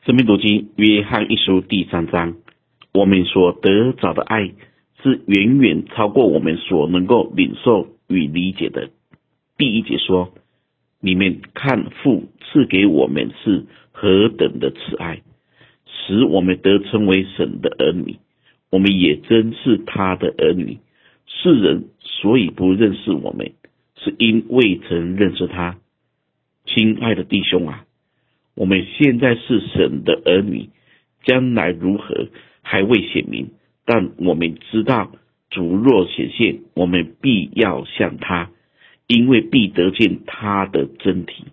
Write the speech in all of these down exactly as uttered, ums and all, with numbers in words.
生命读经约翰一书第三章，我们所得着的爱是远远超过我们所能够领受与理解的。第一节说，你们看父赐给我们是何等的慈爱，使我们得称为神的儿女，我们也真是他的儿女。世人所以不认识我们，是因未曾认识他。亲爱的弟兄啊，我们现在是神的儿女，将来如何还未显明，但我们知道主若显现，我们必要像他，因为必得见他的真体。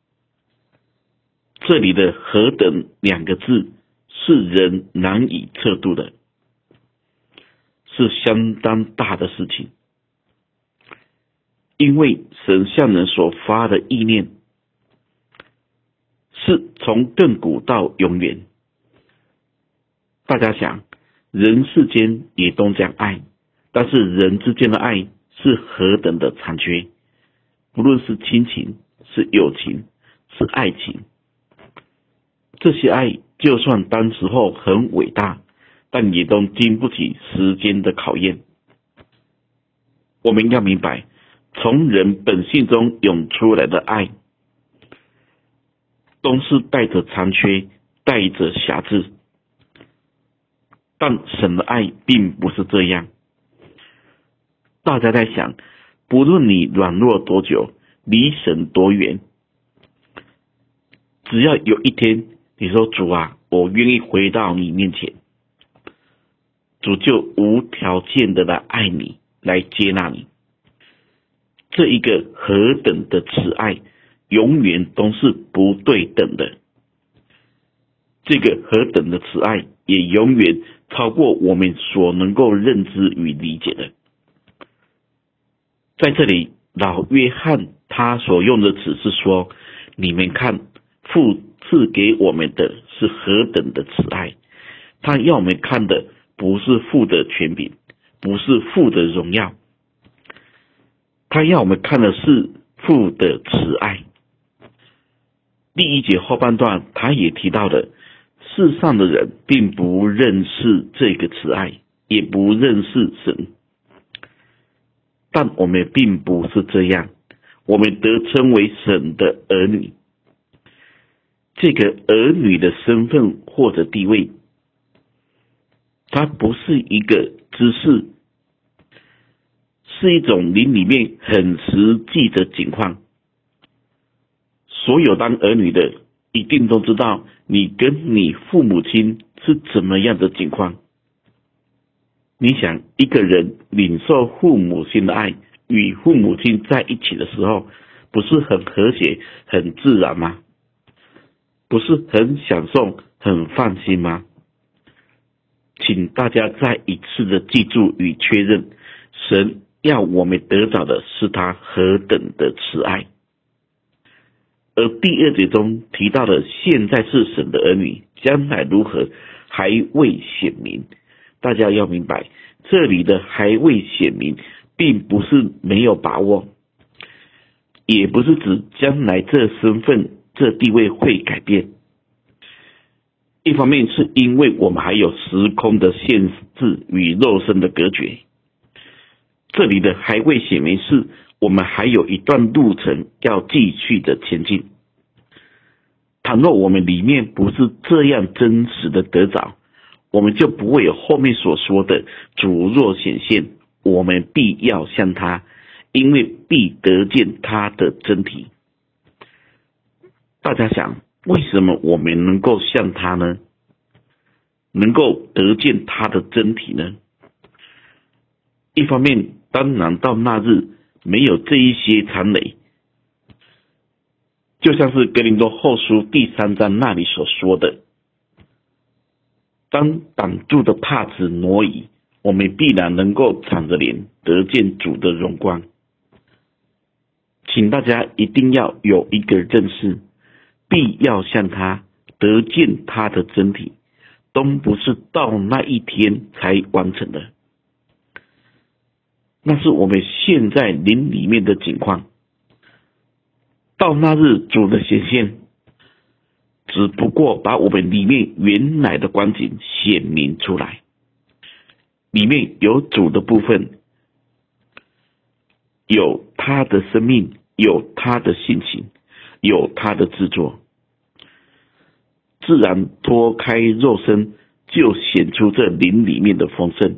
这里的何等两个字是人难以测度的，是相当大的事情。因为神向人所发的意念是从亘古到永远。大家想，人世间也都讲爱，但是人之间的爱是何等的残缺，不论是亲情，是友情，是爱情，这些爱就算当时候很伟大，但也都经不起时间的考验。我们要明白，从人本性中涌出来的爱都是带着残缺，带着瑕疵，但神的爱并不是这样。大家在想，不论你软弱多久，离神多远，只要有一天你说，主啊，我愿意回到你面前，主就无条件的来爱你，来接纳你。这一个何等的慈爱，永远都是不对等的。这个何等的慈爱，也永远超过我们所能够认知与理解的。在这里，老约翰他所用的词是说，你们看，父赐给我们的是何等的慈爱。他要我们看的不是父的权柄，不是父的荣耀，他要我们看的是父的慈爱。第一节后半段他也提到的，世上的人并不认识这个慈爱，也不认识神，但我们并不是这样，我们得称为神的儿女。这个儿女的身份或者地位，它不是一个知识，是一种灵里面很实际的情况。所有当儿女的一定都知道，你跟你父母亲是怎么样的情况。你想，一个人领受父母亲的爱，与父母亲在一起的时候，不是很和谐很自然吗？不是很享受很放心吗？请大家再一次的记住与确认，神要我们得到的是他何等的慈爱。而第二节中提到的现在是神的儿女，将来如何还未显明。大家要明白，这里的还未显明并不是没有把握，也不是指将来这身份这地位会改变。一方面是因为我们还有时空的限制与肉身的隔绝，这里的还未显明是我们还有一段路程要继续的前进。倘若我们里面不是这样真实的得着，我们就不会有后面所说的主若显现，我们必要像他，因为必得见他的真体。大家想，为什么我们能够像他呢？能够得见他的真体呢？一方面，当然到那日没有这一些残累，就像是哥林多后书第三章那里所说的，当挡住的帕子挪移，我们必然能够敞着脸得见主的荣光。请大家一定要有一个认识，必要向他，得见他的真体，都不是到那一天才完成的，那是我们现在灵里面的情况。到那日主的显现， 只不过把我们里面原来的光景显明出来。里面有主的部分，有他的生命，有他的性情，有他的制作。自然脱开肉身，就显出这灵里面的丰盛。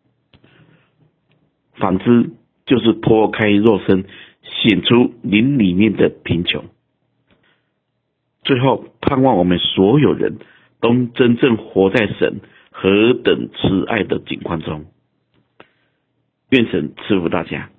反之，就是脱开肉身，显出灵里面的贫穷。最后，盼望我们所有人都真正活在神何等慈爱的景况中。愿神赐福大家。